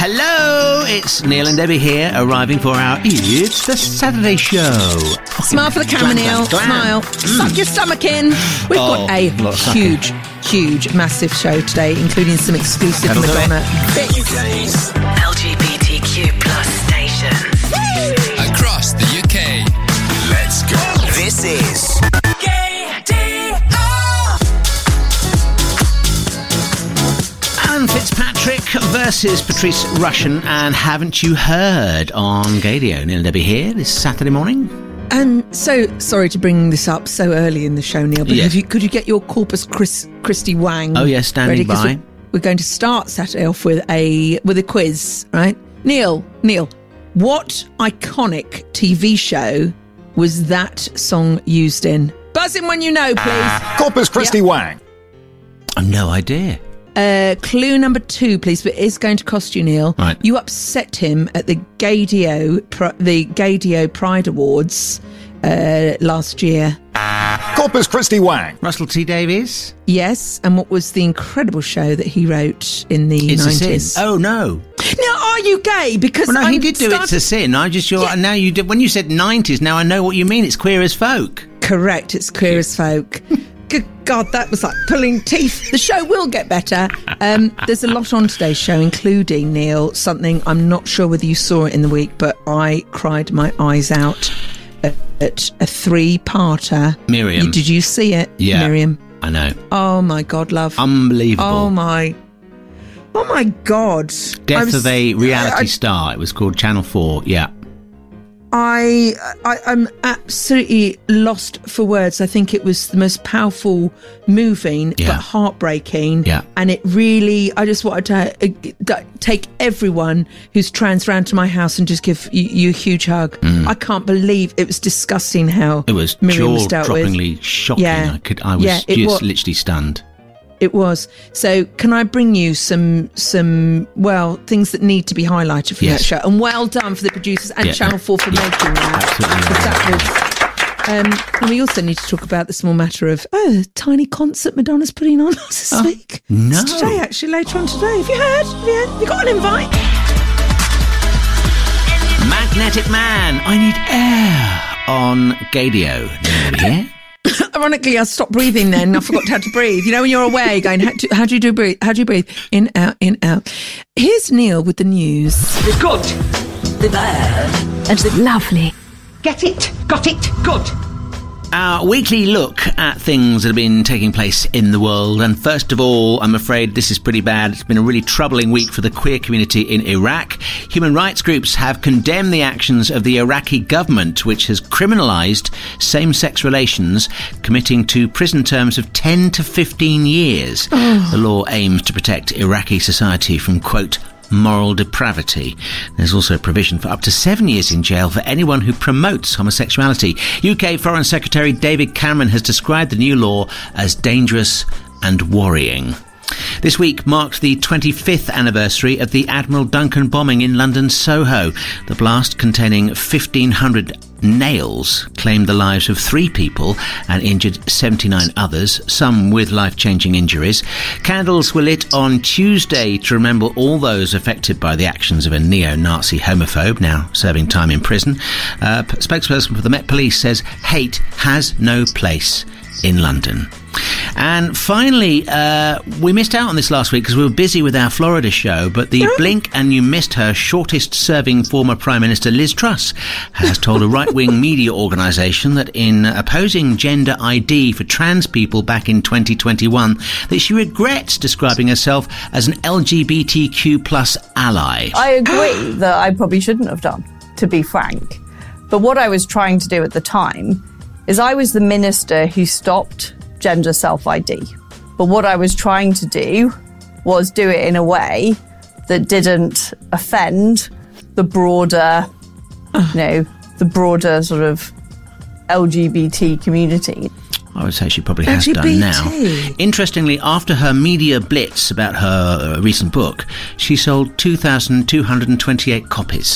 Hello, it's Neil and Debbie here, arriving for our It's the Saturday Show. Smile for the camera, Neil. Smile. Suck your stomach in. We've got a huge, massive show today, including some exclusive Madonna bits. LGBTQ plus stations across the UK. Let's go. This is Alan Fitzpatrick versus Patrice Rushen, and haven't you heard on Gadio? Neil and Debbie here this Saturday morning. So sorry to bring this up so early in the show, Neil, but could you get your Corpus Christi Wang? Oh yes, standing ready, by. We're going to start Saturday off with a quiz, right? Neil, what iconic TV show was that song used in? Buzz in when you know, please. Corpus Christi Wang. I've no idea. Clue number 2, please, but it's going to cost you, Neil. Right. You upset him at the Gadio Pride Awards last year. Corpus Christi Wang. Russell T Davies? Yes, and what was the incredible show that he wrote in the 90s? It's a Sin. Oh, no. Now, are you gay? Because well, no, he did do It's a Sin. I just now you did when you said 90s. Now I know what you mean. It's Queer as Folk. Correct. It's Queer as Folk. Good God, that was like pulling teeth. The show will get better. There's a lot on today's show, including, Neil, something I'm not sure whether you saw it in the week, but I cried my eyes out at a 3-parter. Miriam. Did you see it? Yeah. Miriam. I know. Oh my God, love. Unbelievable. Oh my God. Death of a reality star. It was called Channel 4. Yeah. I'm absolutely lost for words. I think it was the most powerful, moving, but heartbreaking. Yeah. And it really, I just wanted to take everyone who's trans round to my house and just give you a huge hug. I can't believe it was disgusting how it was Miriam was dealt with. jaw-droppingly shocking. Yeah. I was literally stunned. It was. So can I bring you some things that need to be highlighted from that show? And well done for the producers and Channel 4 for making that. Absolutely. And we also need to talk about the small matter of the tiny concert Madonna's putting on this week. No. It's today, actually, later on today. Have you heard? Have you got an invite? Magnetic Man, I Need Air on Gadio. Yeah. Ironically, I stopped breathing then. I forgot how to breathe. You know, when you're away, going, how do you breathe? How do you breathe? In, out, in, out. Here's Neil with the news. The good, the bad, and the lovely. Get it? Got it? Good. Our weekly look at things that have been taking place in the world. And first of all, I'm afraid this is pretty bad. It's been a really troubling week for the queer community in Iraq. Human rights groups have condemned the actions of the Iraqi government, which has criminalised same-sex relations, committing to prison terms of 10 to 15 years. The law aims to protect Iraqi society from, quote, moral depravity. There's also provision for up to 7 years in jail for anyone who promotes homosexuality. UK Foreign Secretary David Cameron has described the new law as dangerous and worrying. This week marked the 25th anniversary of the Admiral Duncan bombing in London Soho. The blast, containing 1,500 nails, claimed the lives of 3 people and injured 79 others, some with life-changing injuries. Candles were lit on Tuesday to remember all those affected by the actions of a neo-Nazi homophobe, now serving time in prison. A spokesperson for the Met Police says hate has no place in London. And finally, we missed out on this last week because we were busy with our Florida show, but the Blink and You Missed Her shortest-serving former Prime Minister Liz Truss has told a right-wing media organisation that in opposing gender ID for trans people back in 2021, that she regrets describing herself as an LGBTQ plus ally. I agree that I probably shouldn't have done, to be frank. But what I was trying to do at the time is I was the minister who stopped gender self-ID. But what I was trying to do was do it in a way that didn't offend the broader, the broader sort of LGBT community. I would say she probably has done now. Interestingly, after her media blitz about her recent book, she sold 2,228 copies.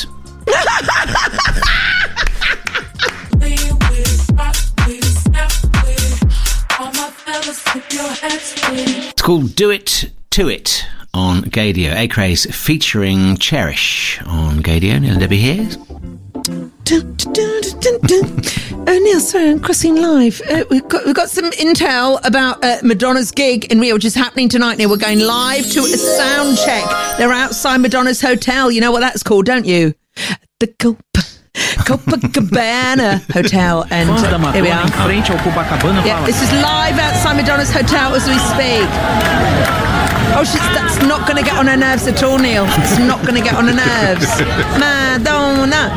It's called Do It To It on Gaydio. A-Craze featuring Cherish on Gaydio. Neil and Debbie here. Neil, sorry, I'm crossing live. We've got some intel about Madonna's gig in Rio, which is happening tonight. Neil, we're going live to a sound check. They're outside Madonna's hotel. You know what that's called, don't you? The Copacabana Hotel. And here we are. Yeah, this is live outside Madonna's hotel as we speak. Oh, that's not going to get on her nerves at all, Neil. It's not going to get on her nerves. Madonna.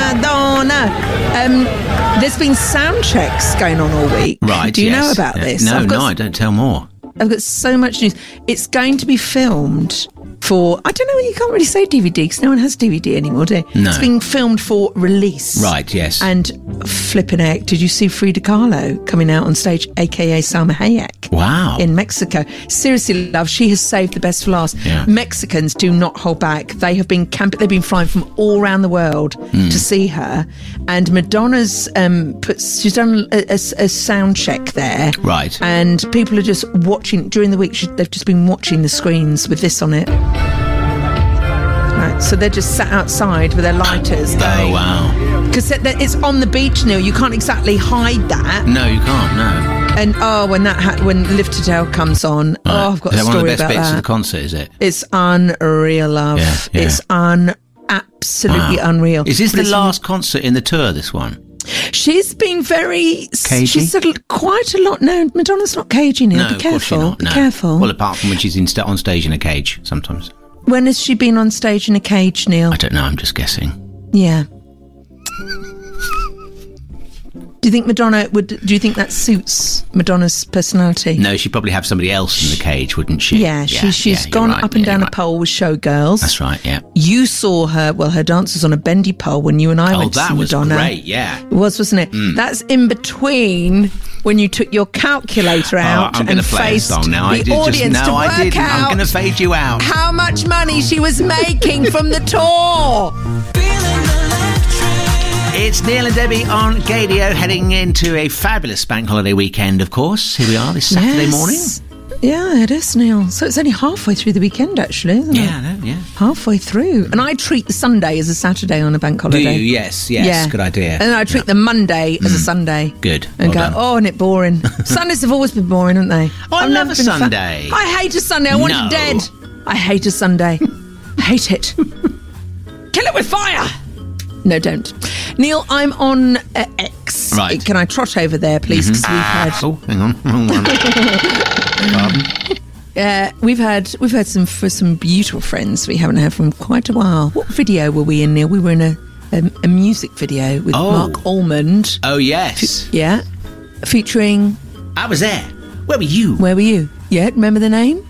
There's been sound checks going on all week. Right, Do you know about this? No, I don't tell more. I've got so much news. It's going to be filmed for, I don't know, you can't really say DVD because no one has DVD anymore, do you? No. It's being filmed for release. Right, yes. And flipping heck, did you see Frida Kahlo coming out on stage, a.k.a. Salma Hayek? Wow. In Mexico. Seriously, love, she has saved the best for last. Yeah. Mexicans do not hold back. They have been they've been flying from all around the world to see her. And Madonna's she's done a sound check there. Right. And people are just watching, during the week, they've just been watching the screens with this on it. Right, so they're just sat outside with their lighters going. Oh, wow. Because it's on the beach, Neil. You can't exactly hide that. No, you can't, no. And when Liv Tadell comes on, Right. I've got a Is that story one of the best about bits that. of the concert, is it? It's unreal, love. Yeah. It's absolutely Wow. unreal. Is this But the it's- last concert in the tour, this one? She's been very... Cagey? She's said quite a lot. No, Madonna's not cagey, Neil. No, Be of course careful. you're not. Be No. careful. Well, apart from when she's on stage in a cage, sometimes. When has she been on stage in a cage, Neil? I don't know, I'm just guessing. Yeah. Do you think do you think that suits Madonna's personality? No, she'd probably have somebody else in the cage, wouldn't she? Yeah, she's you're gone right. up and down you're a right. pole with showgirls. That's right, yeah. You saw her, her dance was on a bendy pole when you and I went to that see was Madonna. great, yeah. It was, wasn't it? That's in between when you took your calculator out I'm going and to play a faced song now. the audience to work I didn't. I'm out going to fade you out. how much money she was making from the tour. It's Neil and Debbie on Gaydio, heading into a fabulous bank holiday weekend, of course. Here we are this Saturday morning. Yeah, it is, Neil. So it's only halfway through the weekend, actually, isn't it? Yeah, I know, yeah. Halfway through. And I treat the Sunday as a Saturday on a bank Do holiday. you? Yes, Yeah. good idea. And I treat the Monday as a Sunday. Good, And well go, done. isn't it boring? Sundays have always been boring, haven't they? I I've love never a been a fan. Sunday. I hate a Sunday. I want No. it dead. I hate a Sunday. Hate it. Kill it with fire. No, don't. Neil, I'm on X. Right. Can I trot over there, please? Because we've had... Oh, hang on. Wrong one. Pardon. We've had some beautiful friends we haven't heard from quite a while. What video were we in, Neil? We were in a music video with Oh. Mark Almond. Oh, yes. Yeah. Featuring... I was there. Where were you? Where were you? Yeah, remember the name?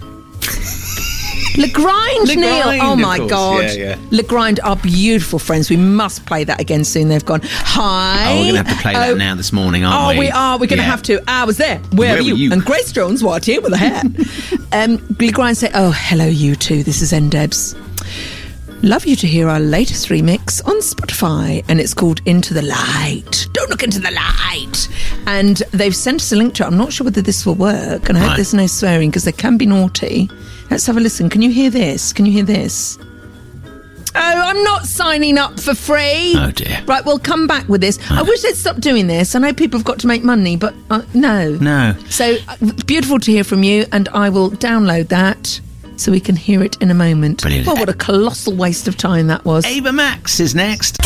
LeGrind, Neil. LeGrind, Oh, of my course. God. Yeah. LeGrind are beautiful friends. We must play that again soon. They've gone, hi. Oh, we're going to have to play that now this morning, aren't Oh, we? we are. We're going to Yeah. have to. I was there. Where were you? And Grace Jones, what, here with a hair? LeGrind say, oh, hello, you two. This is Ndebs. Love you to hear our latest remix on Spotify, and it's called Into the Light. Don't look into the light. And they've sent us a link to it. I'm not sure whether this will work, and I hope Right. there's no swearing because they can be naughty. Let's have a listen. Can you hear this? Can you hear this? Oh, I'm not signing up for free. Oh, dear. Right, we'll come back with this. I wish they'd stop doing this. I know people have got to make money, but no. No. So it's beautiful to hear from you, and I will download that so we can hear it in a moment. Brilliant. Well, what a colossal waste of time that was. Ava Max is next.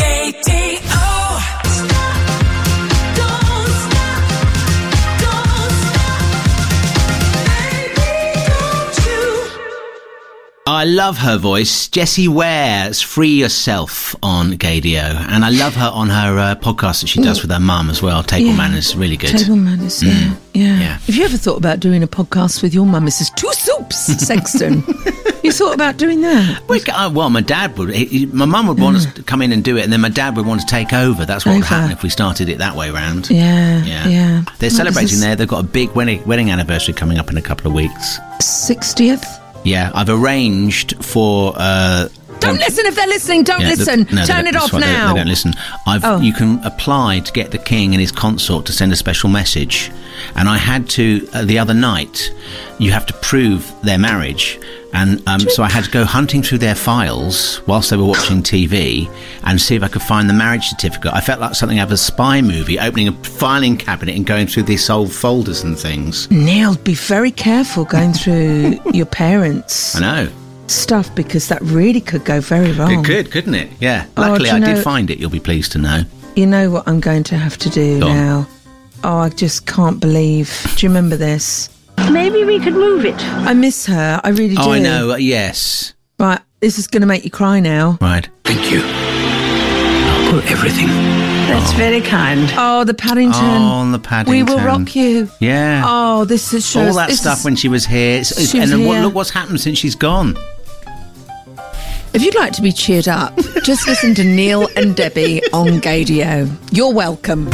I love her voice. Jessie Ware's Free Yourself on Gaydio. And I love her on her podcast that she does with her mum as well. Table Manners, really good. Table Manners, yeah. Yeah. Have you ever thought about doing a podcast with your mum, Mrs. Two Soups Sexton? You thought about doing that? Well, my dad would. My mum would want us to come in and do it, and then my dad would want to take over. That's what would Over. happen if we started it that way round. Yeah. They're What celebrating is this? there. They've got a big wedding anniversary coming up in a couple of weeks. 60th? Yeah, I've arranged for... Don't listen if they're listening. Don't listen. Turn it off now. They don't listen. You can apply to get the King and his consort to send a special message. And I had to, the other night, you have to prove their marriage. And so I had to go hunting through their files whilst they were watching TV and see if I could find the marriage certificate. I felt like something out of a spy movie, opening a filing cabinet and going through these old folders and things. Neil, be very careful going through your parents' I know. stuff, because that really could go very wrong. It could, couldn't it? Yeah. Oh, Luckily, do I you did know- find it, you'll be pleased to know. You know what I'm going to have to do Go on. now? Oh, I just can't believe. Do you remember this? Maybe we could move it. I miss her. I really do. Oh, I know. Yes. Right, this is going to make you cry now. Right. Thank you. I'll pull everything. That's very kind. Oh, the Paddington. Oh, the Paddington. We Will Rock You. Yeah. Oh, this is shows. All that this stuff is- when she was here. She And was then here. look what's happened since she's gone. If you'd like to be cheered up, just listen to Neil and Debbie on Gadio. You're welcome.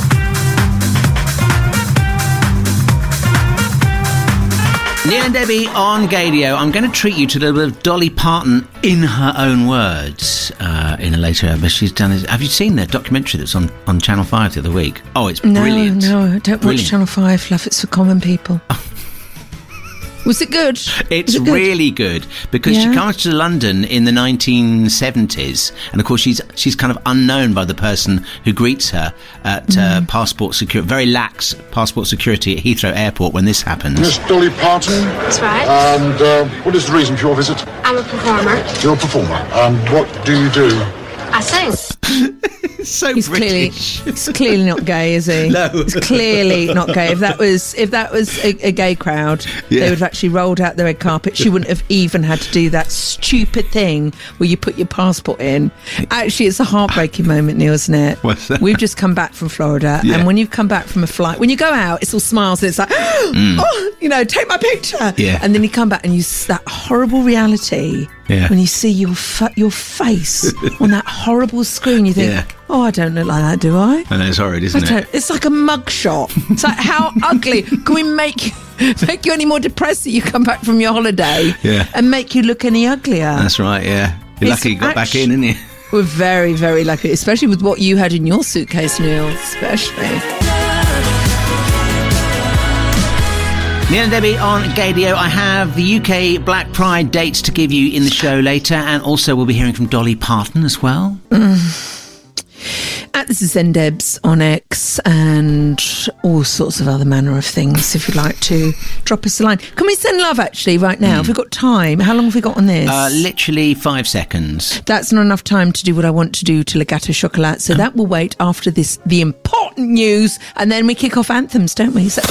Neil and Debbie on Gadio. I'm going to treat you to a little bit of Dolly Parton in her own words in a later episode. She's done this. Have you seen the documentary that's on Channel 5 the other week? Oh, it's brilliant. No, I don't Brilliant. watch Channel 5, love. It's for common people. Was it good? It's Was it good? really good because she Yeah. comes to London in the 1970s, and of course she's kind of unknown by the person who greets her at passport security, very lax passport security at Heathrow Airport when this happens. Miss Dolly Parton, That's right. and what is the reason for your visit? I'm a performer. You're a performer. What do you do? I sing. So He's British. he's clearly not gay, is he? No. He's clearly not gay. If that was a gay crowd, Yeah. they would have actually rolled out the red carpet. She wouldn't have even had to do that stupid thing where you put your passport in. Actually, it's a heartbreaking moment, Neil, isn't it? What's that? We've just come back from Florida, Yeah. and when you've come back from a flight, when you go out, it's all smiles and it's like, oh, you know, take my picture. Yeah. And then you come back and you see that horrible reality. Yeah. When you see your face on that horrible screen, you think, Yeah. oh, I don't look like that, do I? I know, it's horrid, isn't it? It's like a mugshot. It's like, how ugly can we make you any more depressed that you come back from your holiday Yeah. and make you look any uglier? That's right, yeah. You're It's lucky you got back actu- in, didn't you? We're very, very lucky, especially with what you had in your suitcase, Neil. Especially. Neil and Debbie on Gadio. I have the UK Black Pride dates to give you in the show later, and also we'll be hearing from Dolly Parton as well. This is Zendebs on X and all sorts of other manner of things. If you'd like to drop us a line. Can we send love actually right now? Have we got time? How long have we got on this? Literally 5 seconds. That's not enough time to do what I want to do to Le Gâteau Chocolat. So that will wait after this, the important news, and then we kick off anthems, don't we? So-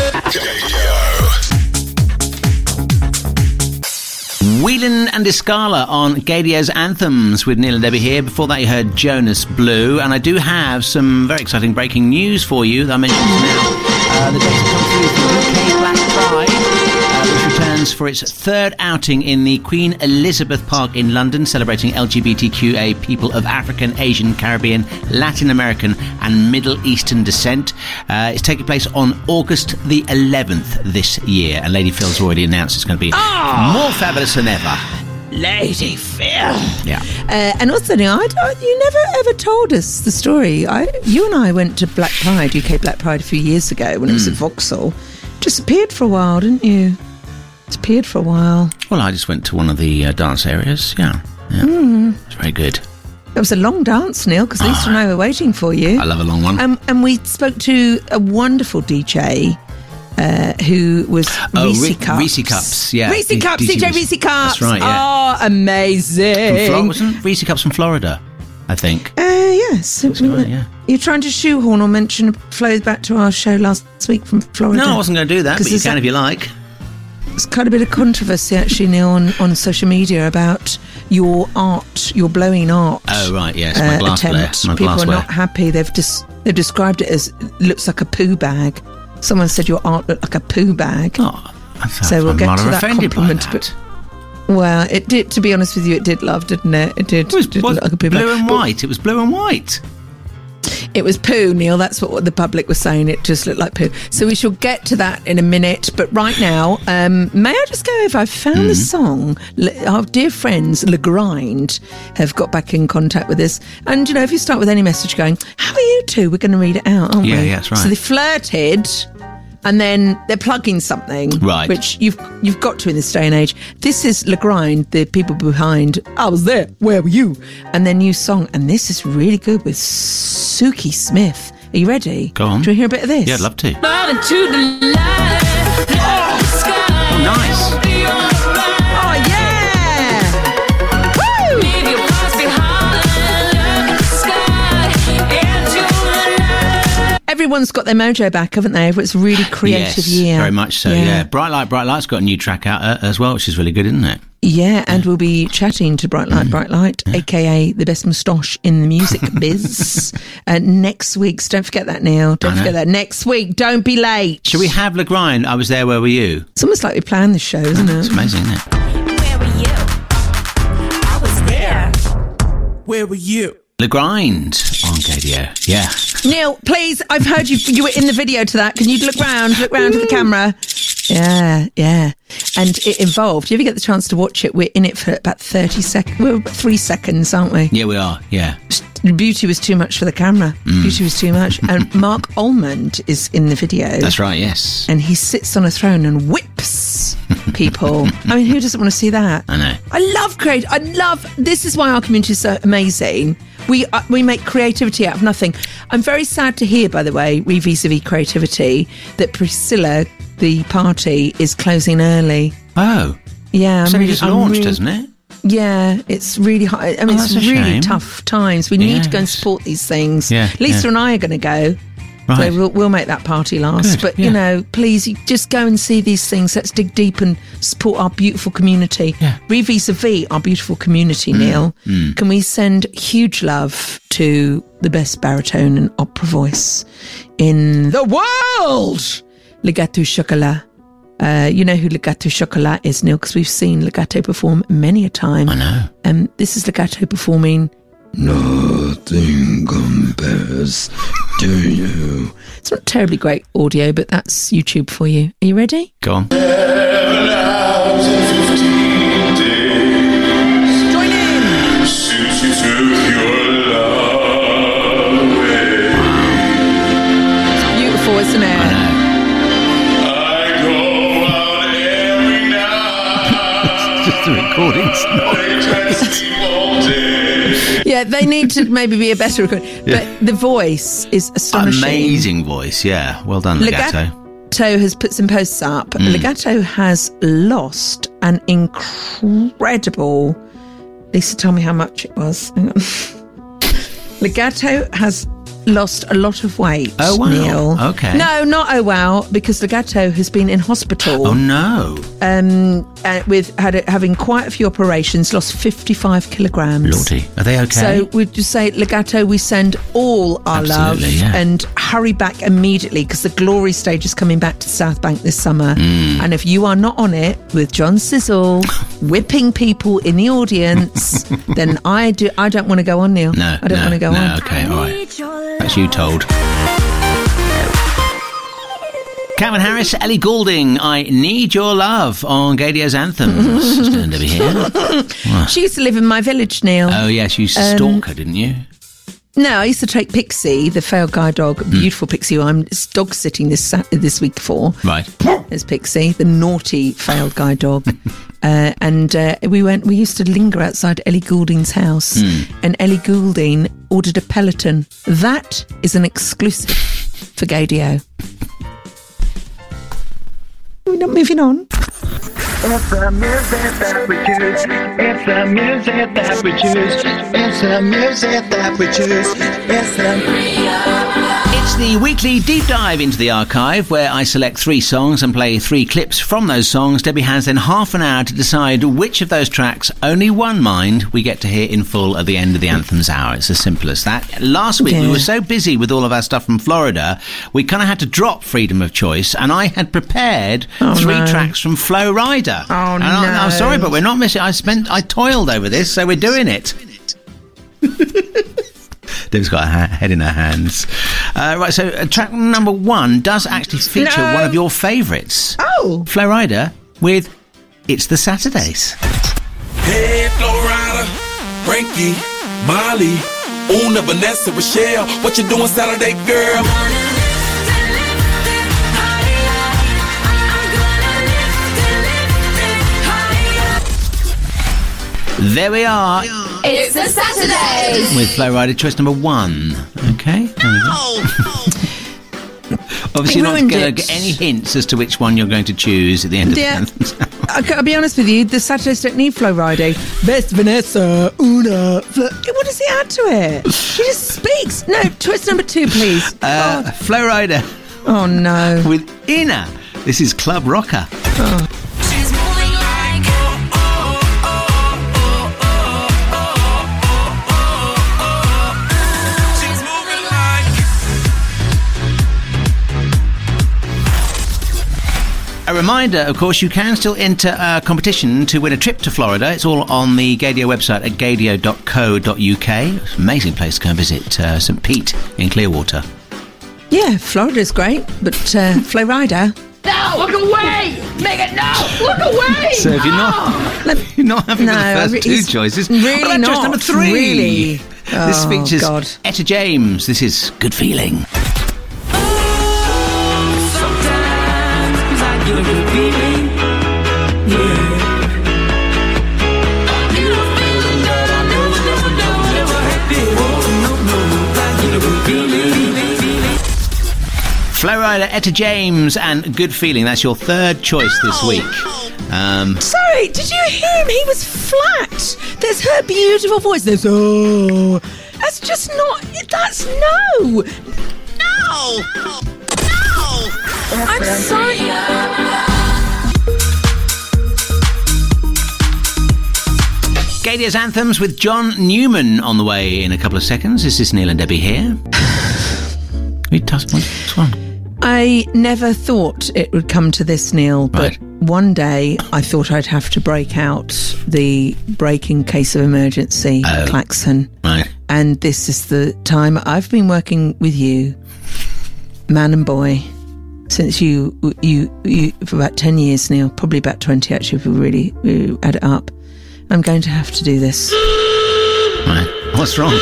Whelan and Escala on Gadio's Anthems with Neil and Debbie here. Before that you heard Jonas Blue, and I do have some very exciting breaking news for you that I mentioned now. The dates have come through for UK Black Pride, which returns for its third outing in the Queen Elizabeth Park in London, celebrating LGBTQA people of African, Asian, Caribbean, Latin American and Middle Eastern descent. It's taking place on August the 11th this year, and Lady Phil's already announced it's going to be more fabulous than ever. Lady Phil. Yeah. And also, Neil, you never ever told us the story. You and I went to Black Pride, UK Black Pride, a few years ago when it was at Vauxhall. Disappeared for a while, didn't you? Disappeared for a while. Well, I just went to one of the dance areas. Yeah. It's very good. It was a long dance, Neil, because Lisa and I were waiting for you. I love a long one. And we spoke to a wonderful DJ who was Reese Cups. Reese Cups, yeah. Reese Cups, DJ Reese Cups. That's right, yeah. Oh, amazing. Wasn't Reese Cups from Florida, I think? Yes. right, yeah. You're trying to shoehorn or mention a flow back to our show last week from Florida. No, I wasn't going to do that, but you there's can if you like. There's quite a bit of controversy, actually, Neil, on social media about your art, your blowing art. Oh, right, yes, my glassware. attempt. My People glassware. are not happy. They've described it as looks like a poo bag. Someone said your art looked like a poo bag. Oh, So we'll I'm get rather to that offended by compliment. that. Well, it did. To be honest with you, it did, love, didn't it? It did. It was did look like a poo blue bag. and But white. It was blue and white. It was poo, Neil. That's what the public was saying. It just looked like poo. So we shall get to that in a minute. But right now, may I just go over? I found the song. Our dear friends, Le Grind, have got back in contact with us. And, you know, if you start with any message going, how are you two? We're going to read it out, aren't we? Yeah, that's right. So they flirted and then they're plugging something, Right. which you've got to in this day and age. This is Le Grind, the people behind I Was There, Where Were You? And their new song, and this is really good with Suki Smith. Are you ready? Go on. Do you hear a bit of this? Yeah, I'd love to. Oh, nice. Oh, yeah! Woo! Everyone's got their mojo back, haven't they? It's a really creative Yes, year. very much so, yeah. Bright Light's got a new track out as well, which is really good, isn't it? Yeah, and we'll be chatting to Bright Light, aka the best moustache in the music biz, next week. So don't forget that, Neil. Don't forget that. Next week, don't be late. Should we have Le Grind? I Was There, Where Were You? It's almost like we planned the show, isn't it? It's amazing, isn't it? Where were you? I was there. Where were you? Le Grind on Gadio. Yeah. Neil, please, I've heard you were in the video to that. Can you look round to the camera? Yeah. And it involved, you ever get the chance to watch it? We're in it for about 30 seconds. We're about 3 seconds, aren't we? Yeah, we are. Yeah. The beauty was too much for the camera. Beauty was too much. And Mark Almond is in the video. That's right, yes. And he sits on a throne and whips people. I mean, who doesn't want to see that? I know. This is why our community is so amazing. We make creativity out of nothing. I'm very sad to hear, by the way, vis-a-vis creativity, that Priscilla, the party, is closing early. Oh. Yeah. It's only just launched, isn't it? Yeah, it's really hard. I mean, it's really shame. tough times. We need to go and support these things. Yeah, Lisa and I are going to go. Right. So we'll make that party last. Good, but, please, you just go and see these things. Let's dig deep and support our beautiful community. Yeah. Vis-a-vis our beautiful community, Neil. Can we send huge love to the best baritone and opera voice in the world? Le Gâteau Chocolat. You know who Le Gâteau Chocolat is, Neil, because we've seen Le Gâteau perform many a time. I know. This is Le Gâteau performing Nothing Compares to You. It's not terribly great audio, but that's YouTube for you. Are you ready? Go on. Join in! It's beautiful, isn't it? I know. The recordings. Yeah, they need to maybe be a better recording. But the voice is astonishing. Amazing voice, yeah. Well done, Le Gâteau. Legato has put some posts up. Legato has lost an incredible... Lisa, tell me how much it was. Hang on. Legato has lost a lot of weight. Oh, wow. Neil. Okay. No, not oh, wow, because Legato has been in hospital. Oh, no. Having quite a few operations, lost 55 kilograms. Lordy. Are they okay? So we'd just say, Legato, we send all our love and hurry back immediately because the glory stage is coming back to South Bank this summer. And if you are not on it with John Sizzle whipping people in the audience, then I don't want to go on, Neil. No, I don't want to go on. Okay, all right. That's you told. Calvin Harris, Ellie Goulding, I Need Your Love on Gadio's Anthems. Stand over here. She used to live in my village, Neil. Oh, yes, you used to stalk her, didn't you? No, I used to take Pixie, the failed guide dog, beautiful Pixie, who I'm dog sitting this week for. Right. There's Pixie, the naughty failed guide dog. We used to linger outside Ellie Goulding's house, and Ellie Goulding ordered a Peloton. That is an exclusive for Gadio. We're not moving on. It's the music that we choose. It's the music that we choose. It's the music that we choose. It's the weekly deep dive into the archive where I select 3 songs and play 3 clips from those songs. Debbie has then half an hour to decide which of those tracks, only one mind, we get to hear in full at the end of the Anthems hour. It's as simple as that. Last week we were so busy with all of our stuff from Florida, we kind of had to drop freedom of choice, and I had prepared 3 tracks from Flo Rida. Oh, and no. I'm sorry, but we're not missing. I toiled over this, so we're doing it. Deb's got her head in her hands. Right, so track number 1 does actually feature one of your favourites. Oh! Flo Rida with It's the Saturdays. Hey, Flo Rida, Frankie, Molly, Una, Vanessa, Rochelle. What you doing Saturday, girl? There we are. It's a Saturday. With Flow Rider choice number 1. Okay. There we go. Obviously, you're not going to get any hints as to which one you're going to choose at the end of the anthems. I'll be honest with you, the Saturdays don't need Flow Rider. Best Vanessa, Una. What does he add to it? She just speaks. No, choice number 2, please. Flow Rider. Oh, no. With Ina. This is Club Rocker. Oh. A reminder, of course, you can still enter a competition to win a trip to Florida. It's all on the Gaydio website at gaydio.co.uk. It's an amazing place to go and visit St. Pete in Clearwater. Yeah, Florida's great, but Flow Rider... No, look away! Megan, no! Look away! So if you're not having the first 2 choices, really what about choice number 3? Really? This features Etta James. This is Good Feeling. Flow Rider, Etta James, and Good Feeling. That's your 3rd choice this week. Sorry, did you hear him? He was flat. There's her beautiful voice. There's that's just not. That's no. I'm sorry. Gaydio's Anthems with John Newman on the way in a couple of seconds. This is Neil and Debbie here. Which one? I never thought it would come to this, Neil, but one day I thought I'd have to break out the break in case of emergency klaxon. Right. And this is the time I've been working with you, man and boy, since you for about 10 years, Neil, probably about 20 actually if we really add it up. I'm going to have to do this. Right. What's wrong?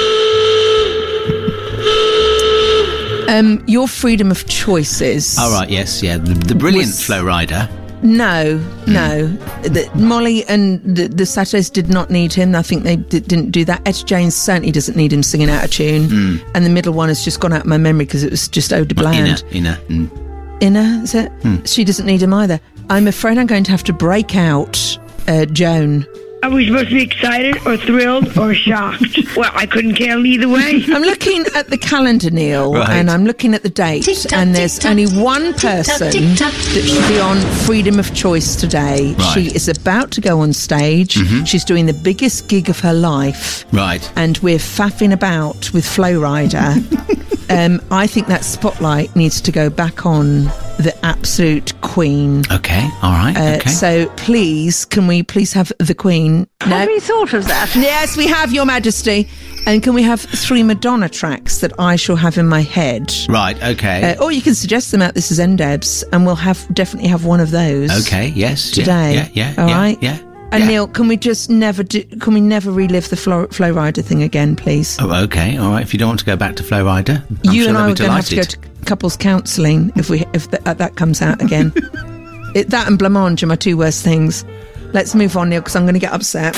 Your freedom of choices. Oh, right, yes, yeah. The brilliant Flow Rider. No. Molly and the Saturdays did not need him. I think they didn't do that. Etta James certainly doesn't need him singing out of tune. And the middle one has just gone out of my memory because it was just Ode to Bland. Ina, is it? She doesn't need him either. I'm afraid I'm going to have to break out Joan. Are we supposed to be excited or thrilled or shocked? Well, I couldn't care either way. I'm looking at the calendar, Neil, and I'm looking at the dates, and there's only one person that should be on freedom of choice today. Right. She is about to go on stage. She's doing the biggest gig of her life. Right. And we're faffing about with Flow Rider. I think that spotlight needs to go back on the absolute Queen. Okay, all right. Okay. So please, can we please have the Queen? Have you thought of that? Yes, we have, Your Majesty. And can we have 3 Madonna tracks that I shall have in my head? Right, okay. Or you can suggest them out. This is NDebs, and we'll definitely have one of those. Okay, yes. Today. Yeah. All right? Yeah. And Neil, can we just never relive the Flow Rider thing again, please? Oh, okay, all right. If you don't want to go back to Flow Rider, you and I are going to have to go to couples counselling if that comes out again. That and blancmange are my 2 worst things. Let's move on, Neil, because I'm going to get upset.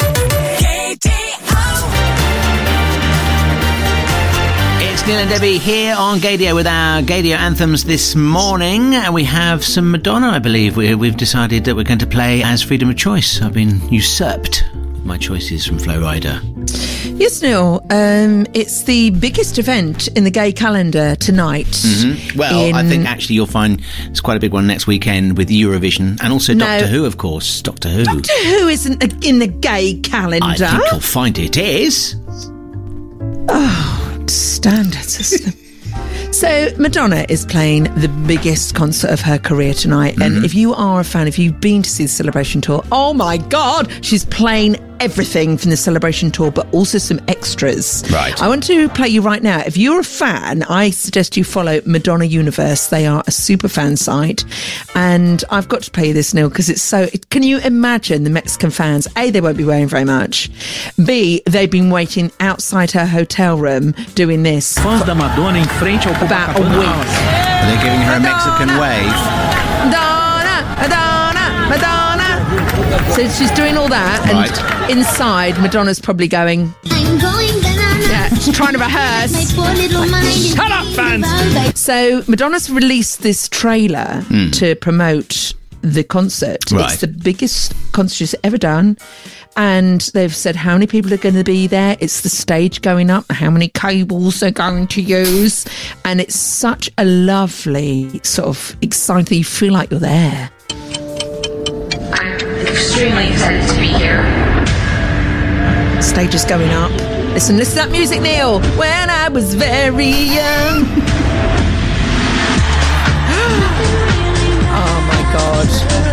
It's Neil and Debbie here on Gaydio with our Gaydio Anthems this morning, and we have some Madonna, I believe. We've decided that we're going to play as freedom of choice. I've been usurped with my choices from Flow Rider. Yes, Neil. It's the biggest event in the gay calendar tonight. Well, I think actually you'll find it's quite a big one next weekend with Eurovision and also Doctor Who, of course. Doctor Who. Doctor Who isn't in the gay calendar. I think you'll find it is. Oh, standards. So Madonna is playing the biggest concert of her career tonight. And if you are a fan, if you've been to see the Celebration Tour, oh my God, she's playing everything from the Celebration Tour, but also some extras. Right. I want to play you right now. If you're a fan, I suggest you follow Madonna Universe. They are a super fan site. And I've got to play you this, Neil, because it's so... Can you imagine the Mexican fans? A, they won't be wearing very much. B, they've been waiting outside her hotel room doing this. Fãs da Madonna em frente ao about a week. They're giving her a Mexican wave. Madonna, Madonna, Madonna. So she's doing all that, and Right. inside, Madonna's probably going, I'm going banana. yeah, she's trying to rehearse. My poor little mind. Shut up, fans! So Madonna's released this trailer to promote the concert. Right. It's the biggest concert she's ever done. And they've said how many people are going to be there. It's the stage going up, how many cables they're going to use. And it's such a lovely sort of exciting, you feel like you're there. I'm extremely excited to be here. Stage is going up. Listen to that music, Neil. When I was very young. Oh my God.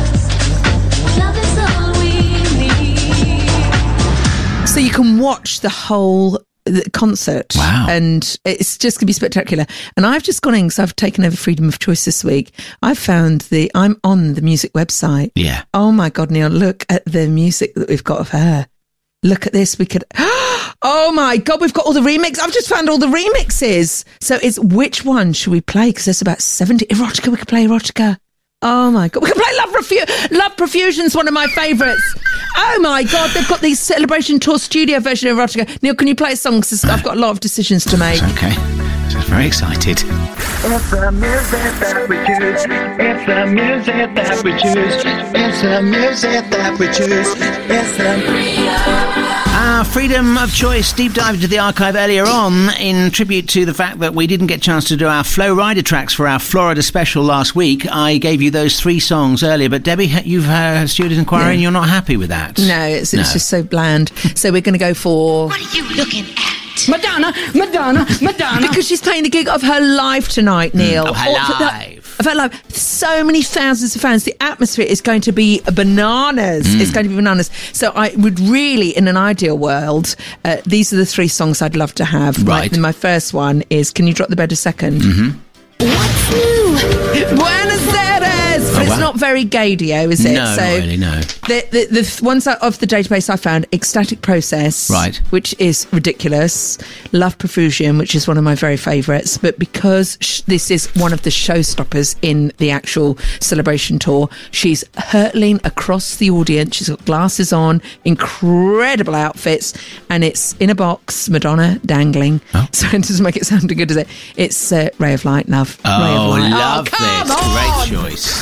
So you can watch the whole concert. Wow. And it's just going to be spectacular. And I've just gone in because I've taken over Freedom of Choice this week. I found I'm on the music website. Yeah. Oh my God, Neil, look at the music that we've got of her. Look at this. We could, oh my God, we've got all the remixes. I've just found all the remixes. So it's which one should we play? Because there's about 70. Erotica, we could play Erotica. Oh my God, we can play Love Profusion's one of my favourites. Oh my God, they've got the Celebration Tour studio version of Erotica. Neil, can you play a song? Because I've got a lot of decisions to make. Okay. Just very excited. It's the music that we choose. It's the music that we choose. It's the music that we choose. It's the Our Freedom of Choice deep dive into the archive earlier on in tribute to the fact that we didn't get a chance to do our Flow Rider tracks for our Florida special last week. I gave you those 3 songs earlier, but Debbie, you've heard Student Inquiry and you're not happy with that. No, it's just so bland. So we're going to go for... What are you looking at? Madonna. Because she's playing the gig of her life tonight, Neil. Of her life. Of her life. So many thousands of fans. The atmosphere is going to be bananas. It's going to be bananas. So I would really, in an ideal world, these are the 3 songs I'd love to have. Right. And my first one is Can You Drop the Bed a Second? Mm-hmm. What's new? Buenos Aires! But it's not very Gaydio, is it? No, not really, no. The ones of the database I found, Ecstatic Process, right, which is ridiculous. Love Profusion, which is one of my very favourites. But because this is one of the showstoppers in the actual celebration tour, she's hurtling across the audience. She's got glasses on, incredible outfits, and it's in a box, Madonna dangling. Oh. So it doesn't make it sound good, does it? It's Ray of Light, love. Oh, Ray of Light. love this. Great choice.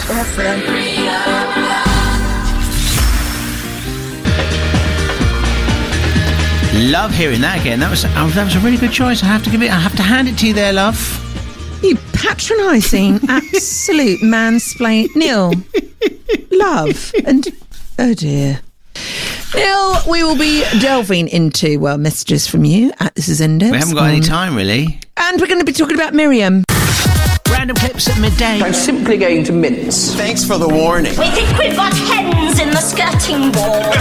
Love hearing that again. That was a really good choice. I have to hand it to you there, love. You patronising, absolute mansplain. Neil, love, and oh dear. Neil, we will be delving into, messages from you at This Is Endebs. We haven't got any time, really. And we're going to be talking about Miriam. Random clips at midday. I'm simply going to mince. Thanks for the warning. We think we've got hens in the skirting board.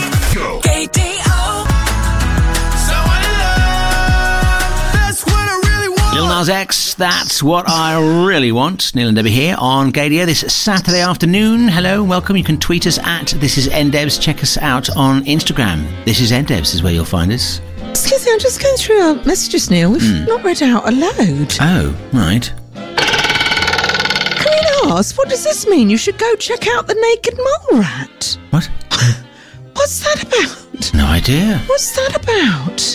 Lil Nas X, That's What I Really Want. Neil and Debbie here on Gaydio this Saturday afternoon. Hello, welcome. You can tweet us at This Is Endebs. Check us out on Instagram. This Is Endebs is where you'll find us. Excuse me, I'm just going through our messages, Neil. We've not read out a load. Oh, right. Can we ask, what does this mean? You should go check out the Naked Mole Rat. What? What's that about? No idea. What's that about?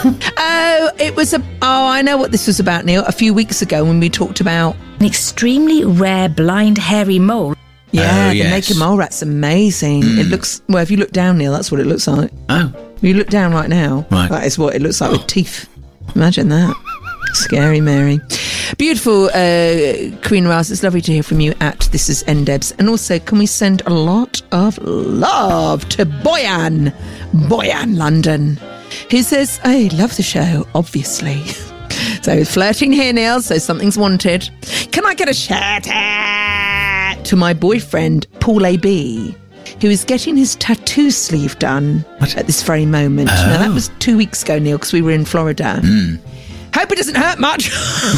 I know what this was about, Neil. A few weeks ago when we talked about an extremely rare blind hairy mole. Yeah, yes. The Naked Mole Rat's amazing. It looks, if you look down, Neil, that's what it looks like. Oh. If you look down right now, right. That is what it looks like with teeth. Imagine that. Scary Mary. Beautiful Queen Rouse, it's lovely to hear from you at This Is Endebs. And also, can we send a lot of love to Boyan London, who says, I love the show, obviously. So flirting here, Neil, so something's wanted. Can I get a shout out to my boyfriend, Paul A.B., who is getting his tattoo sleeve done at this very moment. Oh. Now, that was 2 weeks ago, Neil, because we were in Florida. Hope it doesn't hurt much.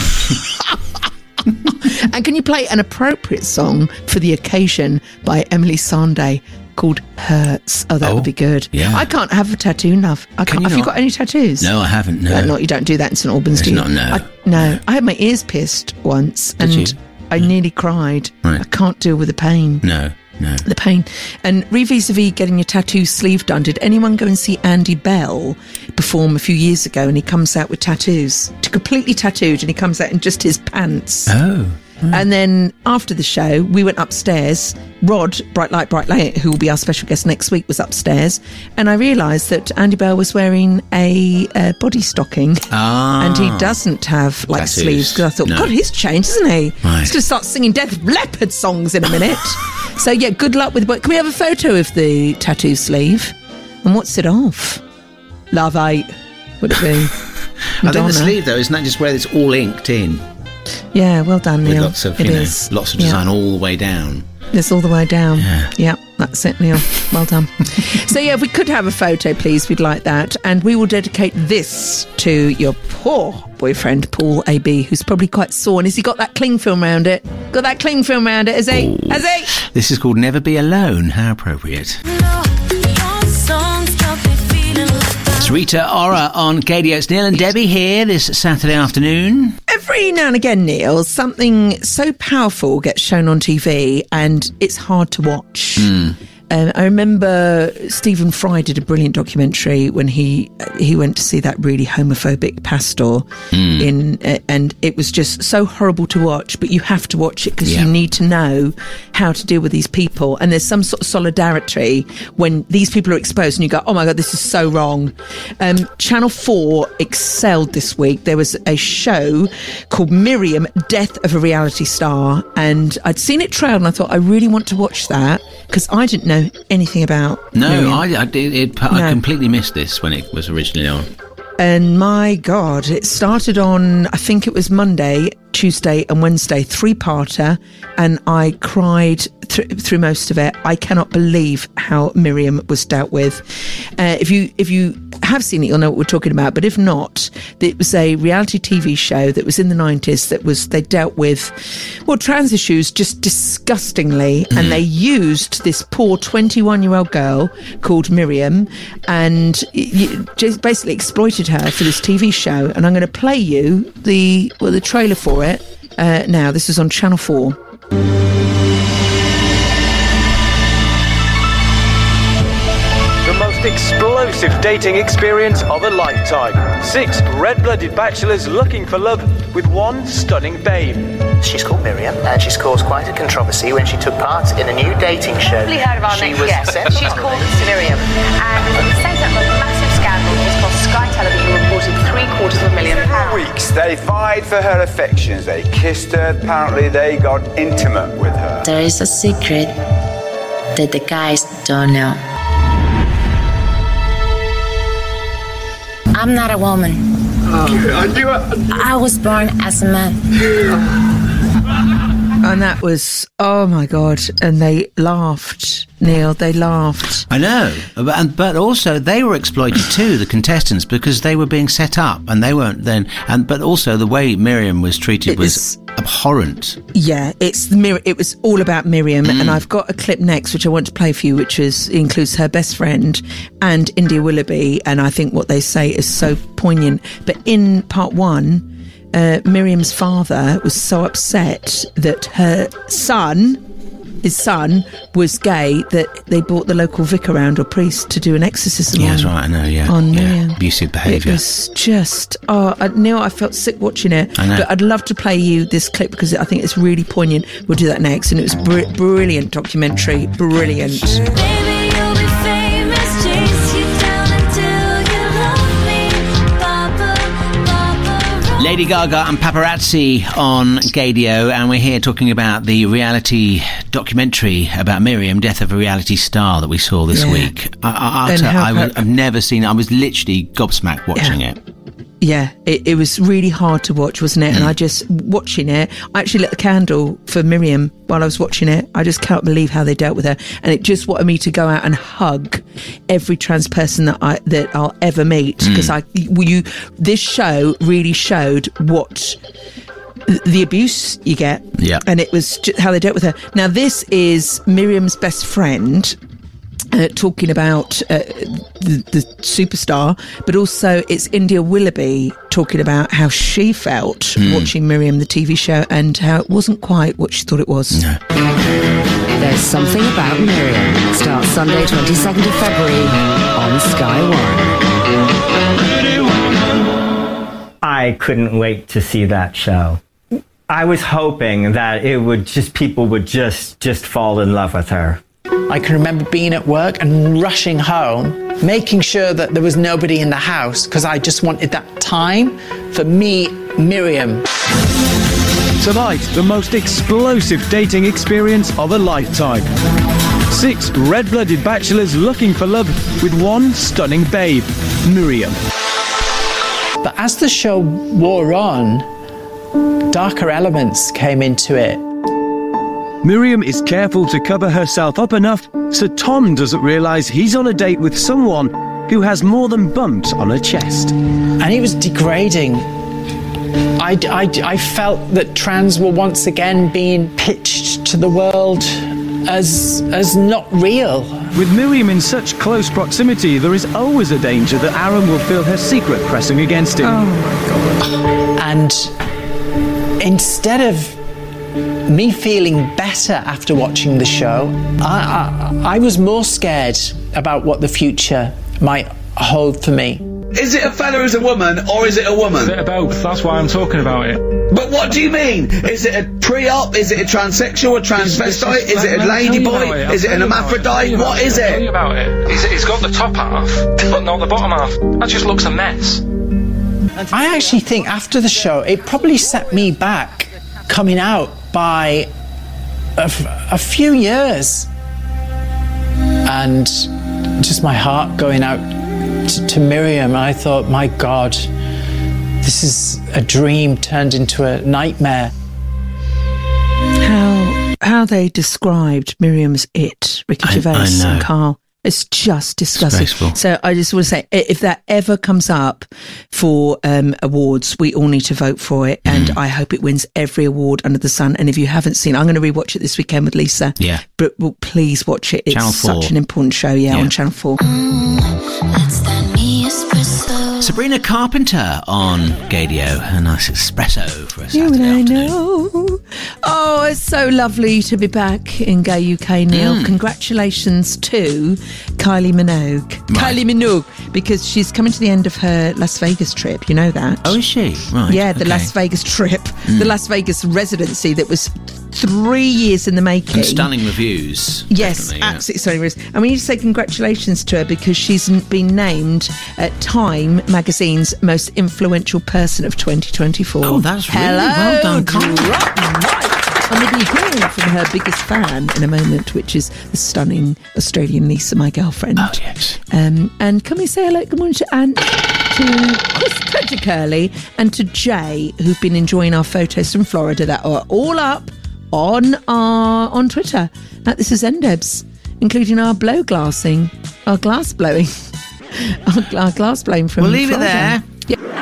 And can you play an appropriate song for the occasion by Emily Sandé called Hurts? Oh, that would be good. Yeah. I can't have a tattoo, love. I can't. Have you got any tattoos? No, I haven't, no. No, you don't do that in St Albans, do you? No. I had my ears pierced once. Did and you? I nearly cried. Right. I can't deal with the pain. No. No. The pain. And vis-a-vis getting your tattoo sleeve done, did anyone go and see Andy Bell perform a few years ago, and he comes out with tattoos? Completely tattooed, and he comes out in just his pants. Oh. And then after the show, we went upstairs. Rod, Bright Light, who will be our special guest next week, was upstairs. And I realised that Andy Bell was wearing a body stocking. And he doesn't have, like, tattoos. sleeves. Because I thought, No. God, he's changed, isn't he? Right. He's going to start singing Death Leopard songs in a minute. So, yeah, good luck with... Can we have a photo of the tattoo sleeve? And what's it of? Love 8, would it be? I think Madonna. the sleeve, though, isn't that just where it's all inked in? Yeah, well done, With Neil. lots of, It you know, is. lots of Yeah. design all the way down. It's all the way down. Yeah. Yep, that's it, Neil. Well done. So, yeah, if we could have a photo, please, we'd like that. And we will dedicate this to your poor boyfriend, Paul AB, who's probably quite sore. And has he got that cling film around it? Got that cling film around it, has he? Ooh. Has he? This is called Never Be Alone. How appropriate. It's Rita Ora on KDO. It's Neil and Debbie here this Saturday afternoon. Every now and again, Neil, something so powerful gets shown on TV and it's hard to watch. I remember Stephen Fry did a brilliant documentary when he went to see that really homophobic pastor and it was just so horrible to watch, but you have to watch it because you need to know how to deal with these people, and there's some sort of solidarity when these people are exposed and you go, oh my God, this is so wrong. Channel 4 excelled this week. There was a show called Miriam, Death of a Reality Star, and I'd seen it trailed and I thought I really want to watch that because I didn't know anything about Miriam. I completely missed this when it was originally on. And my God, it started on, I think it was Monday, Tuesday and Wednesday, 3-parter, and I cried through most of it. I cannot believe how Miriam was dealt with. If you have seen it, you'll know what we're talking about, but if not, it was a reality TV show that was in the 90s they dealt with, well, trans issues just disgustingly, and they used this poor 21-year-old girl called Miriam and just basically exploited her for this TV show. And I'm going to play you the trailer for it now. This is on Channel 4. The most explosive dating experience of a lifetime. 6 red-blooded bachelors looking for love with one stunning babe. She's called Miriam, and she's caused quite a controversy when she took part in a new dating show. Probably heard of our next guest. She's called Miriam, and it sent up a massive scandal just because Sky Television reported £750,000. For weeks, they vied for her affections. They kissed her. Apparently, they got intimate with her. There is a secret that the guys don't know. I'm not a woman. I was born as a man. And that was, oh my God, and they laughed, Neil, they laughed. I know, but also they were exploited too, the contestants, because they were being set up and they weren't then, but also the way Miriam was treated was abhorrent. Yeah, it was all about Miriam, and I've got a clip next which I want to play for you, which includes her best friend and India Willoughby, and I think what they say is so poignant. But in part 1, Miriam's father was so upset that his son was gay that they brought the local vicar around, or priest, to do an exorcism Yeah, that's right, I know, yeah. on Miriam. Abusive behaviour. It was just, Neil, I felt sick watching it. I know. But I'd love to play you this clip because I think it's really poignant. We'll do that next. And it was brilliant documentary, brilliant. Lady Gaga and Paparazzi on Gadio, and we're here talking about the reality documentary about Miriam, Death of a Reality Star, that we saw this week. I've never seen it. I was literally gobsmacked watching it. Yeah, it was really hard to watch, wasn't it? And I just, watching it, I actually lit the candle for Miriam while I was watching it. I just can't believe how they dealt with her. And it just wanted me to go out and hug every trans person that I'll ever meet. Because this show really showed what the abuse you get. Yeah. And it was just how they dealt with her. Now, this is Miriam's best friend, talking about the superstar, but also it's India Willoughby talking about how she felt watching Miriam, the TV show, and how it wasn't quite what she thought it was. No. There's Something About Miriam. Starts Sunday, 22nd of February on Sky One. I couldn't wait to see that show. I was hoping that it would people would just fall in love with her. I can remember being at work and rushing home, making sure that there was nobody in the house because I just wanted that time for me, Miriam. Tonight, the most explosive dating experience of a lifetime. 6 red-blooded bachelors looking for love with one stunning babe, Miriam. But as the show wore on, darker elements came into it. Miriam is careful to cover herself up enough so Tom doesn't realise he's on a date with someone who has more than bumps on her chest. And it was degrading. I felt that trans were once again being pitched to the world as not real. With Miriam in such close proximity, there is always a danger that Aaron will feel her secret pressing against him. Oh my God. And instead of me feeling better after watching the show, I was more scared about what the future might hold for me. Is it a fella who's a woman, or is it a woman? A bit of both, that's why I'm talking about it. But what do you mean? Is it a pre-op? Is it a transsexual, a transvestite? Is it a ladyboy? Is it an hermaphrodite? What is I'll tell you it? about it. He's got the top half, but not the bottom half. That just looks a mess. I actually think after the show, it probably set me back coming out by a few years. And just my heart going out to Miriam. I thought, my God, this is a dream turned into a nightmare. How they described Miriam's it, Ricky Gervais and Carl. It's just disgusting. So I just want to say, if that ever comes up for awards, we all need to vote for it. And I hope it wins every award under the sun. And if you haven't seen it, I'm going to rewatch it this weekend with Lisa. Yeah. But please watch it. It's Channel 4. such an important show, on Channel 4. Sabrina Carpenter on Gadio. A nice espresso for a Saturday You and I afternoon. know. Oh, it's so lovely to be back in Gay UK, Neil. Congratulations to Kylie Minogue. Kylie Minogue, because she's coming to the end of her Las Vegas trip. You know that? Oh, is she? Right. Yeah, the okay. Las Vegas trip. The Las Vegas residency that was 3 years in the making. And stunning reviews. Yes, absolutely stunning reviews. And we need to say congratulations to her because she's been named Time Magazine's most influential person of 2024. Oh, that's really well done, Kylie. I'm going to be hearing from her biggest fan in a moment, which is the stunning Australian Lisa, my girlfriend. Oh, yes. And can we say hello, good morning to Ant, to Chris Curley, and to Jay, who've been enjoying our photos from Florida that are all up on Twitter. This is Endebs, including our blow glassing, our glass blowing, our glass blowing from We'll leave Florida. it there. Yeah.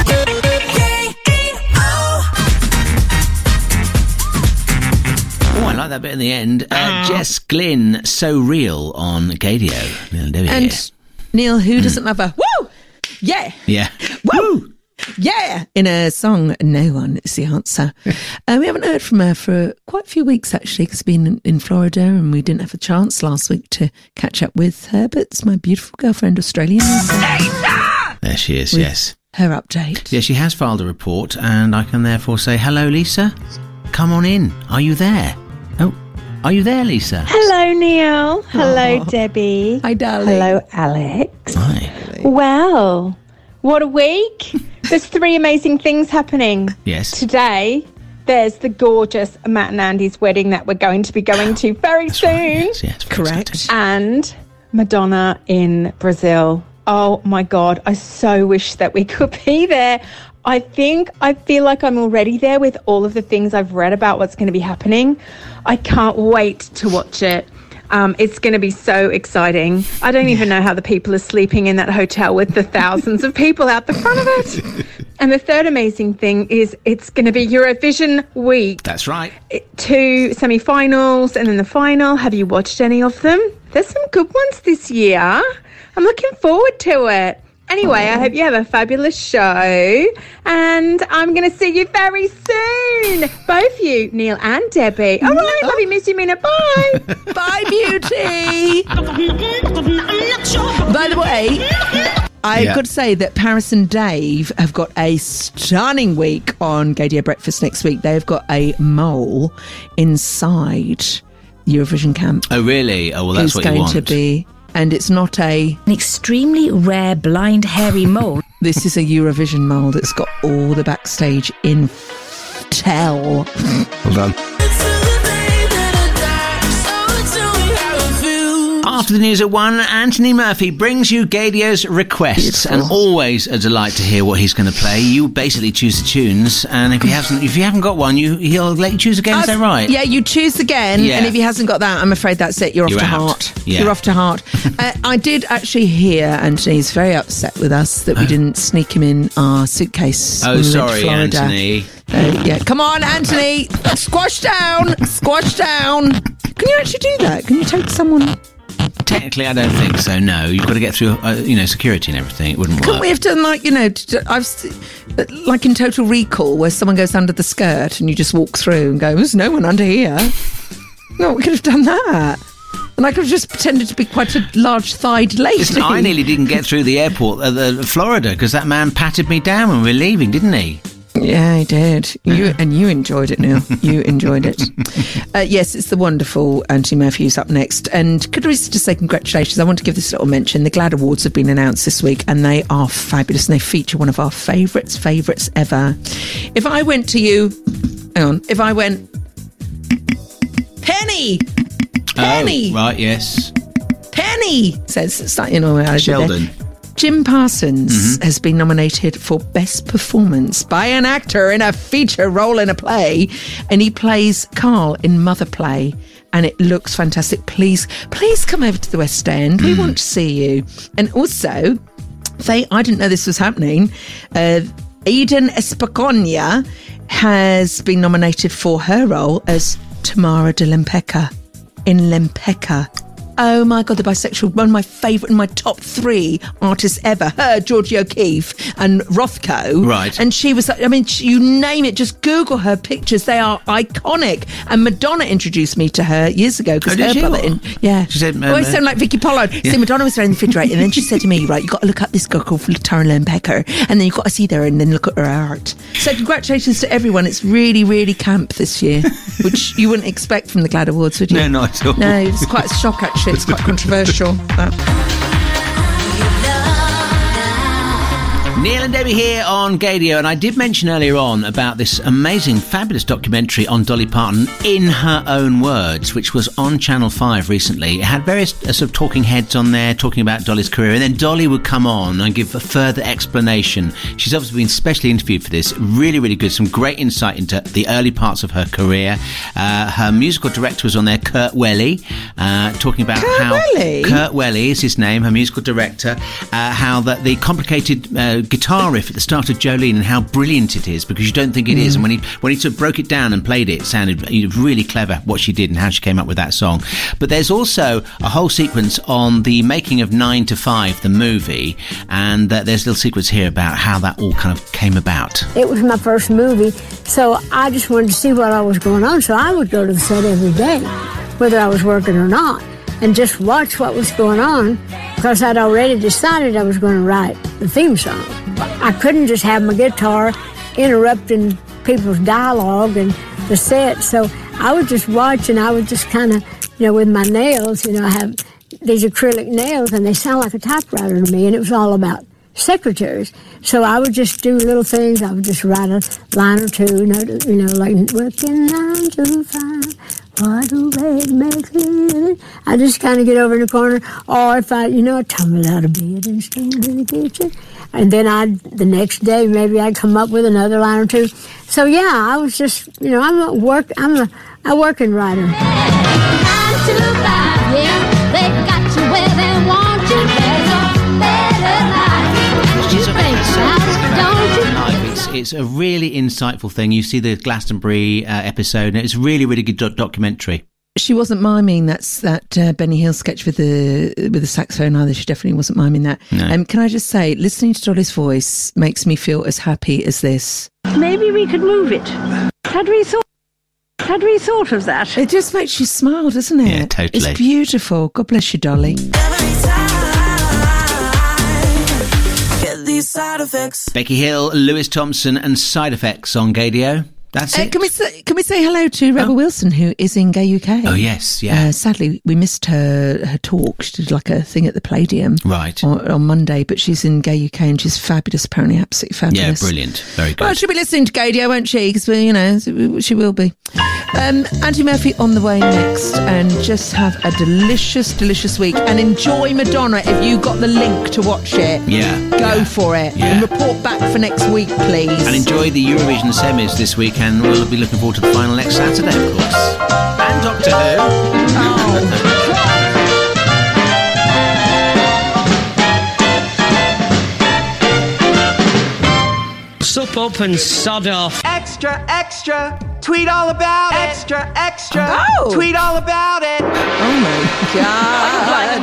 Oh, I like that bit in the end. Jess Glynn, So Real on Gadio. And Neil, who doesn't love a woo? Yeah. Yeah. Woo! Yeah! In a song, no one is the answer. We haven't heard from her for quite a few weeks, actually, because we've been in Florida and we didn't have a chance last week to catch up with her, but it's my beautiful girlfriend, Australian Lisa. There she is, yes. Her update. Yeah, she has filed a report, and I can therefore say, hello, Lisa. Come on in. Are you there? Oh, are you there, Lisa? Hello, Neil. Hello, Debbie. Hi, darling. Hello, Alex. Hi. Well, what a week. There's 3 amazing things happening. Yes. Today, there's the gorgeous Matt and Andy's wedding that we're going to be going to very soon. Right, yes, correct. And Madonna in Brazil. Oh, my God. I so wish that we could be there. I feel like I'm already there with all of the things I've read about what's going to be happening. I can't wait to watch it. It's going to be so exciting. I don't even know how the people are sleeping in that hotel with the thousands of people out the front of it. And the third amazing thing is it's going to be Eurovision week. That's right. 2 semi-finals and then the final. Have you watched any of them? There's some good ones this year. I'm looking forward to it. Anyway, I hope you have a fabulous show, and I'm going to see you very soon. Both you, Neil and Debbie. All right, love you, miss you, Mina. Bye. Bye, beauty. By the way, I could say that Paris and Dave have got a stunning week on Gaydio Breakfast next week. They've got a mole inside Eurovision camp. Oh, really? Oh, well, that's what you want. It's going to be... And it's not an extremely rare blind hairy mole. This is a Eurovision mole that's got all the backstage intel. Well done. After the news at 1, Anthony Murphy brings you Gaydio's requests, and always a delight to hear what he's going to play. You basically choose the tunes, and if you haven't got one, he'll let you choose again. Is that right? Yeah, you choose again, and if he hasn't got that, I'm afraid that's it. You're off to heart. Yeah. You're off to heart. I did actually hear Anthony's very upset with us that we didn't sneak him in our suitcase. Oh, sorry, Anthony. Come on, Anthony. Squash down. Squash down. Can you actually do that? Can you take someone... Technically, I don't think so. No, you've got to get through, security and everything. It wouldn't work. Couldn't we have done like like in Total Recall, where someone goes under the skirt and you just walk through and go, "There's no one under here." No, we could have done that. And I could have just pretended to be quite a large-thighed lady. Listen, I nearly didn't get through the airport at Florida because that man patted me down when we were leaving, didn't he? Yeah, he did. You enjoyed it, Neil. You enjoyed it. Yes, it's the wonderful Anthony Murphy who's up next. And could I just say congratulations? I want to give this little mention. The GLAAD Awards have been announced this week, and they are fabulous. And they feature one of our favourites ever. If I went to you... Hang on. If I went... Penny! Penny! Oh, right, yes. Penny! Says, Sheldon. Jim Parsons has been nominated for Best Performance by an actor in a feature role in a play, and he plays Carl in Mother Play, and it looks fantastic. Please come over to the West End. We want to see you. And also, I didn't know this was happening. Eden Espacogna has been nominated for her role as Tamara de Lempecka in Lempecka. Oh my God, the bisexual, one of my favourite, my top 3 artists ever. Her, Georgie O'Keeffe and Rothko. Right. And she was like, you name it, just Google her pictures. They are iconic. And Madonna introduced me to her years ago. Oh, did she? She said, I sound like Vicky Pollard. Yeah. So Madonna was there in the refrigerator, and then she said to me, right, you've got to look up this girl called Tara Lempecka, and then you've got to see her and then look at her art. So congratulations to everyone. It's really, really camp this year, which you wouldn't expect from the GLAAD Awards, would you? No, not at all. No, it's quite a shock, actually. It's quite controversial. Neil and Debbie here on Gaydio, and I did mention earlier on about this amazing, fabulous documentary on Dolly Parton, In Her Own Words, which was on Channel 5 recently. It had various sort of talking heads on there talking about Dolly's career, and then Dolly would come on and give a further explanation. She's obviously been specially interviewed for this. Really, really good. Some great insight into the early parts of her career. Her musical director was on there, Kurt Welly, talking about Kurt Welly is his name, her musical director, how that the complicated guitar riff at the start of Jolene and how brilliant it is, because you don't think it is. And when he sort of broke it down and played it, it sounded really clever what she did and how she came up with that song. But there's also a whole sequence on the making of 9 to 5, the movie, and there's a little sequence here about how that all kind of came about. It was my first movie, so I just wanted to see what all was going on, so I would go to the set every day, whether I was working or not, and just watch what was going on, because I'd already decided I was going to write the theme song. I couldn't just have my guitar interrupting people's dialogue and the set, so I would just watch, and I would just kind of, with my nails, I have these acrylic nails, and they sound like a typewriter to me, and it was all about secretaries. So I would just do little things. I would just write a line or two, like working 9 to 5. What a way to make it. I just kind of get over in the corner, or if I, tumble out of bed and stand in the kitchen. And then the next day, maybe I'd come up with another line or two. So yeah, I was just, I'm a working writer. 9 to 5, yeah, they got you where they want you. There's a better life. You think about it, don't you? It's a really insightful thing. You see the Glastonbury episode, and it's a really, really good documentary. She wasn't miming that Benny Hill sketch with the saxophone either. She definitely wasn't miming that. No. Can I just say, listening to Dolly's voice makes me feel as happy as this. Maybe we could move it. Had we thought of that? It just makes you smile, doesn't it? Yeah, totally. It's beautiful. God bless you, Dolly. These side effects. Becky Hill, Lewis Thompson, and Side Effects on Gaydio. That's it. Can we say hello to Rebel Wilson, who is in Gay UK? Oh, yes, yeah. Sadly, we missed her talk. She did like a thing at the Palladium on Monday, but she's in Gay UK and she's fabulous, apparently, absolutely fabulous. Yeah, brilliant. Very good. Well, she'll be listening to Gaydio, won't she? Because, she will be. Andy Murphy on the way next, and just have a delicious, delicious week and enjoy Madonna if you got the link to watch it. Yeah. Go for it. Yeah. And report back for next week, please. And enjoy the Eurovision semis this week, and we'll be looking forward to the final next Saturday, of course. And Doctor Who. Sup up and sod off. Extra, extra. Tweet all about it. Extra, extra. Oh. Tweet all about it. Oh my God.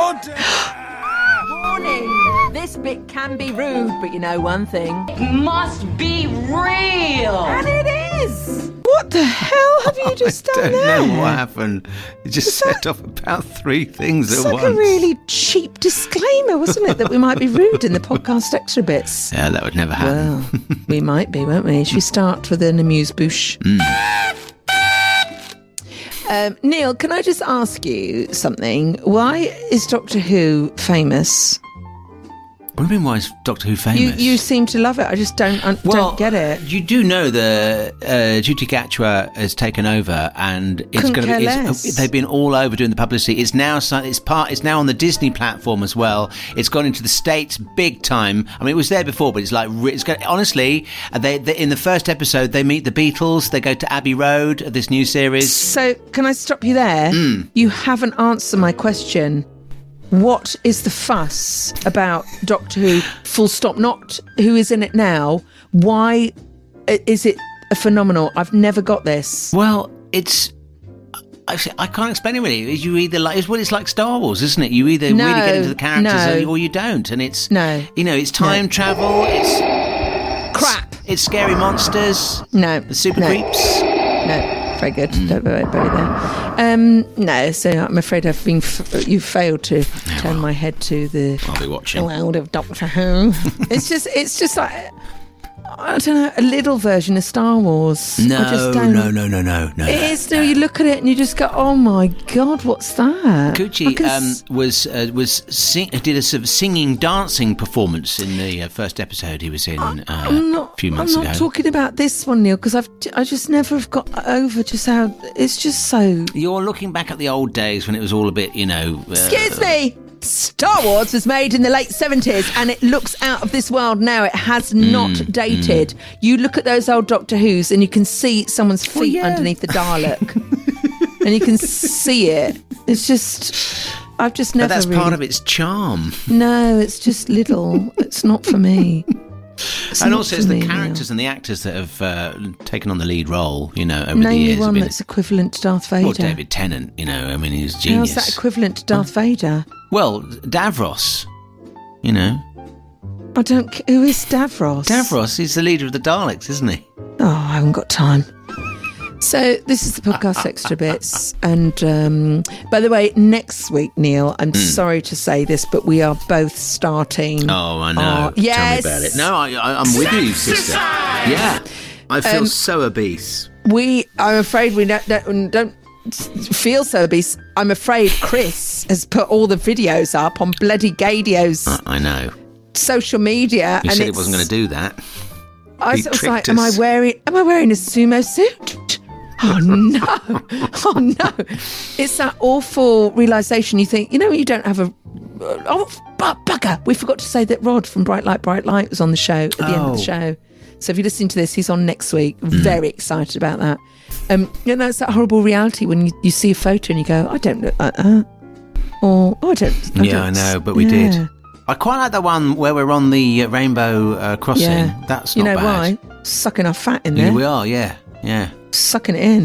Warning. This bit can be rude, but you know one thing. It must be real. And it is. What the hell have you just done I there? don't know what happened. It just set off about three things It's at like once. a really cheap disclaimer, wasn't it, that we might be rude in the podcast extra bits? Yeah, that would never happen. Well, we might be, won't we? Should we start with an amuse-bouche? Neil, can I just ask you something? Why is Doctor Who famous? What do you mean, why is Doctor Who famous? You seem to love it. I just don't get it. You do know the Juti Gatwa has taken over, and it's going to be. They've been all over doing the publicity. It's now on the Disney platform as well. It's gone into the States big time. I mean, it was there before, but it's like honestly, they in the first episode they meet the Beatles. They go to Abbey Road, this new series. So can I stop you there? You haven't answered my question. What is the fuss about Doctor Who, full stop, not who is in it now? Why is it a phenomenal? I've never got this. Well, I can't explain it really. You either it's like Star Wars, isn't it? You either really get into the characters or you don't. And it's, it's time travel, it's crap. It's scary monsters. No. The super creeps. No. Very good. Don't bury there. No, so I'm afraid you've failed to turn my head to the I'll be watching. world of Doctor Who. it's just like, I don't know, a little version of Star Wars. No. It is. No, you look at it and you just go, "Oh my God, what's that?" Gucci did a sort of singing, dancing performance in the first episode he was in a few months ago. I'm not talking about this one, Neil, because I just never have got over just how it's just so. You're looking back at the old days when it was all a bit, Excuse me. Star Wars was made in the late 70s and it looks out of this world now. It has not dated. You look at those old Doctor Who's and you can see someone's feet underneath the Dalek. And you can see it. It's just, I've just never. But that's part of its charm. No, it's just little. It's not for me. And also it's the characters and the actors that have taken on the lead role, over the years. Name one that's equivalent to Darth Vader. Well, David Tennant, I mean, he's genius. How's that equivalent to Darth Vader? Well, Davros, I don't. Who is Davros? Davros is the leader of the Daleks, isn't he? Oh, I haven't got time. So this is the podcast extra bits, and by the way, next week, Neil, I'm sorry to say this, but we are both starting. Oh, I know. Yes. Tell me about it. No, I'm with you, sister. Yeah, I feel so obese. I'm afraid we don't feel so obese. I'm afraid Chris has put all the videos up on bloody Gaydio's. I know. Social media. He said he wasn't going to do that. I was like, am I wearing a sumo suit? Oh no! Oh no! It's that awful realisation. You think, you don't have a. Oh, bugger! We forgot to say that Rod from Bright Light was on the show at the end of the show. So if you're listening to this, he's on next week. Very excited about that. It's that horrible reality when you see a photo and you go, I don't look like that. Or, I don't. I know, but we did. I quite like the one where we're on the rainbow crossing. Yeah. That's not bad. Why? Sucking our fat in there. We are, yeah. Sucking it in.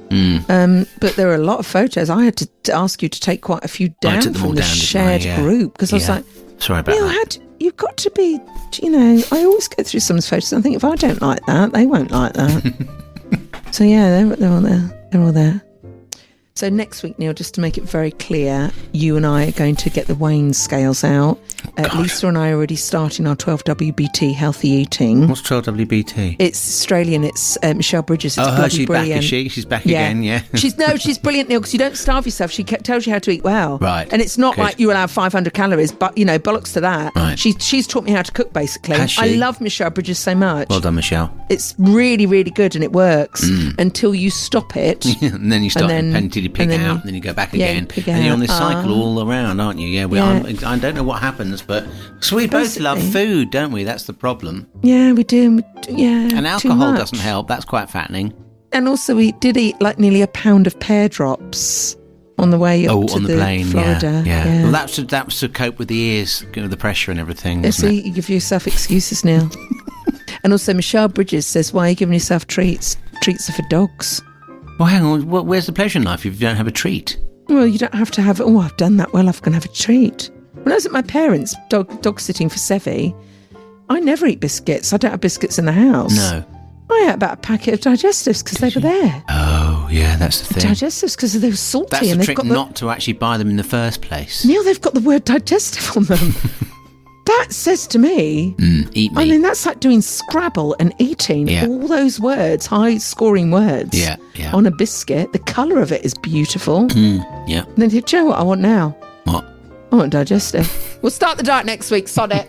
But there are a lot of photos. I had to ask you to take quite a few down from the shared group because I was like, sorry about that. You've got to be, I always go through someone's photos and I think if I don't like that, they won't like that. So yeah, they're all there. They're all there. So next week, Neil, just to make it very clear, you and I are going to get the Wayne scales out. Lisa and I are already starting our 12WBT healthy eating. What's 12WBT? It's Australian. It's Michelle Bridges. It's she's brilliant. Back, is she? She's back again, yeah. She's brilliant, Neil, because you don't starve yourself. She tells you how to eat well. Right. And it's not like you allow 500 calories, but, bollocks to that. Right. She's taught me how to cook, basically. Has she? I love Michelle Bridges so much. Well done, Michelle. It's really, really good and it works until you stop it. And then you start until you pig out, and then you go back again. And you're on this cycle all around, aren't you? I don't know what happens, but we both love food, don't we? That's the problem. Yeah, we do. Yeah. And alcohol doesn't help. That's quite fattening. And also, we did eat like nearly a pound of pear drops on the way up to the plane, Florida. Yeah. Well, that was to cope with the ears, the pressure and everything. So you give yourself excuses now. And also, Michelle Bridges says, "Why are you giving yourself treats? Treats are for dogs." Well, hang on. Where's the pleasure in life if you don't have a treat? Well, you don't have to have. Oh, I've done that. Well, I'm going to have a treat. When I was at my parents' dog sitting for Sevi, I never eat biscuits. I don't have biscuits in the house. No. I ate about a packet of digestives because they were there. Oh, yeah, that's the thing. Digestives because they were salty. That's and the trick, not to actually buy them in the first place. Neil, they've got the word digestive on them. That says to me, eat me. I mean, that's like doing Scrabble and eating all those words, high-scoring words, on a biscuit. The colour of it is beautiful. Yeah. And then, do you know what I want now? What? I want digestive. We'll start the diet next week, sod it.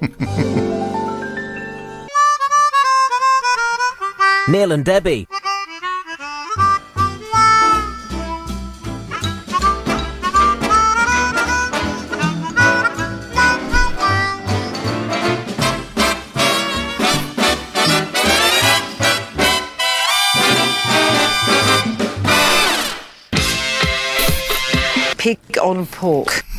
Neil and Debbie. Pig on pork.